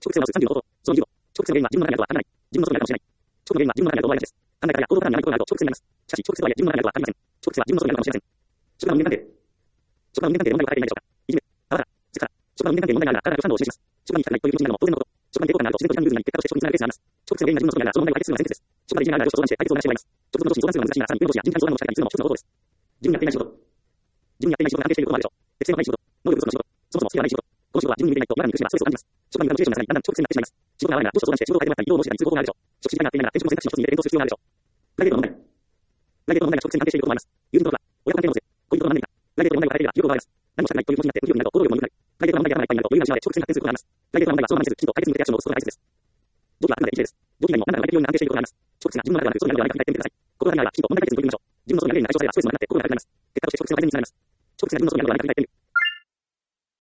直接を直す3の方法。その2を、直接の原因は自分の中にあるとは限らない。自分の外にあるかもしれない。直の原因は自分の中にあると思われがちです。考え方や行動パターンに何かがあると直接になります。しかし、直接は自分の中にあるとは限りません。直接は自分の外にあるかもしれません。職場の人間関係。職場の人間関係で問題が抱えていないでしょうか。いじめ、あわら、セクハラ。職場の人間関係で問題があるから体力不賛度を示します。職場に行きたくないという気持ちになるのも当然のこと。職場に抵抗感があると自然と時間の融通になり、結果として職につながるケースがあります。直接の原因が自分の外にあるからその問題を解決するのは先決です。職場でいじめがある上司と相談して解決を促してもらいます。直属の上司に相談するのは難しいなら、さらに上司や人事管理相談の仕方にするのも一つの方法です。自分にやっていない仕事。自分にやっていない仕事が関係していることもあるでしょう。適性のない仕事。能力不足の仕事。そもそもスキルがない仕事。この仕事は自分に向いていないと夜間に苦しめばストレスを感じます。職場に向かうモチベーションが下がり、だんだん直接になってしまいます。仕事が合わないなら上司と相談して仕事を変えてもらったり、移動を申し出たりする方法があるでしょう。職種が合っていないなら転職の選択肢の一つに入れて検討する必要があるでしょう。プライベートの問題。プライベートの問題が直接に関係していることもあります。友人とか、親子関係のせい、恋人のマンネリか。プライベートの問題が抱えているが、記憶があります。何もしたくないという気持ちになって無気力になると行動力も鈍くなり、プライベートの問題が頭がいっぱいになると余裕が失われ直接に発展することがあります。プライベートの問題はそのままにせず、きちんと解決に向けてアクションを起こすことが大切です。動機はあくまで一例です。動機以外にも何らかの相手要因が関係していることがあります。直接が自分の中ではなく、外にあるのではないか考えてみてください。心がない場合はきちんと問題解決に取り組みましょう。自分の外にある原因に対処さればストレスの中になって心が軽くなります。結果として直接の改善につながります。直接が自分の外にある